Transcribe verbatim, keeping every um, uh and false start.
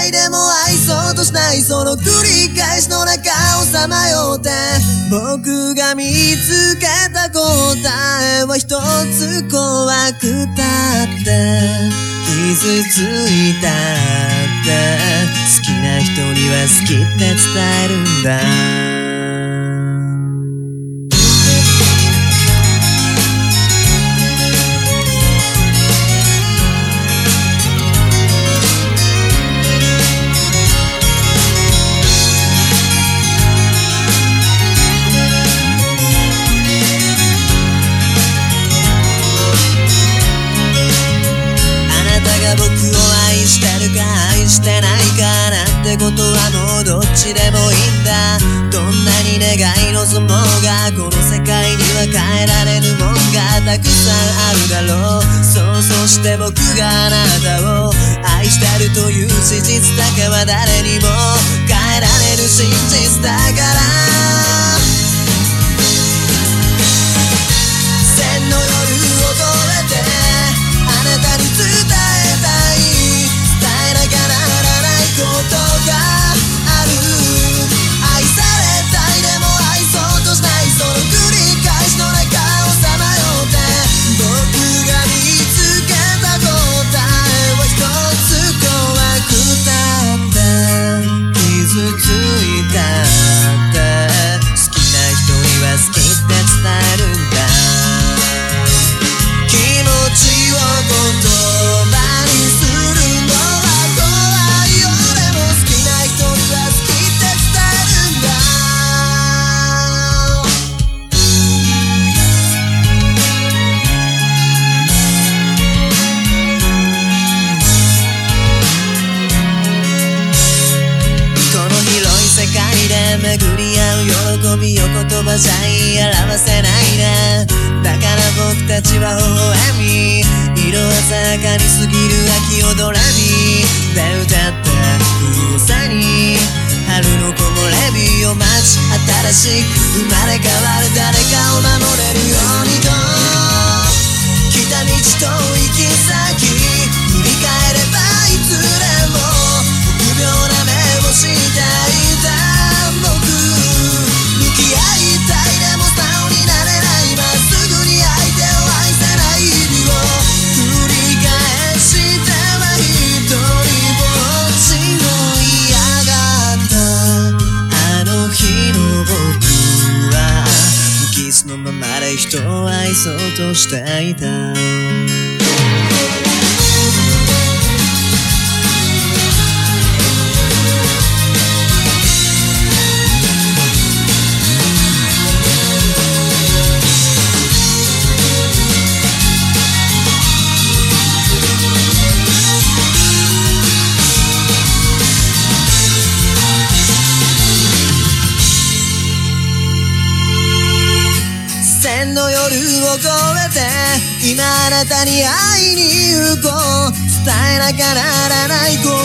たいでも愛そうとしないその繰り返しの中をさまよって僕が見つけた答えは一つ怖くたって傷ついたって好きな人には好きって伝えるんだ僕を愛してるか愛してないかなんてことはもうどっちでもいいんだどんなに願い望もうがこの世界には変えられぬもんがたくさんあるだろうそうそうして僕があなたを愛してるという事実だけは誰にも変えられる真実だから千の夜を越えてあなたに伝えことがある愛されたいでも愛そうとしないその繰り返しの中をさまよって僕が見つけた答えは一つ怖くたって傷ついたって好きな人には好きって伝えるんだ気持ちを言葉にするの世界で巡り合う喜びを言葉じゃ言い表せないなだから僕たちは微笑み色鮮やかに過ぎる秋をドレミで歌って風を背に春の木漏れ日を待ち新しく生まれ変わる誰かを守れるようにと来た道と行き先振り返ればいずれも臆病な目をしていた僕向き合いたいでも素直になれないまっすぐに相手を愛せない日々を繰り返しては一人ぼっちを嫌がったあの日の僕は無傷のままで人を愛そうとしていた千の夜を越えて今あなたに会いに行こう伝えなきゃならないこと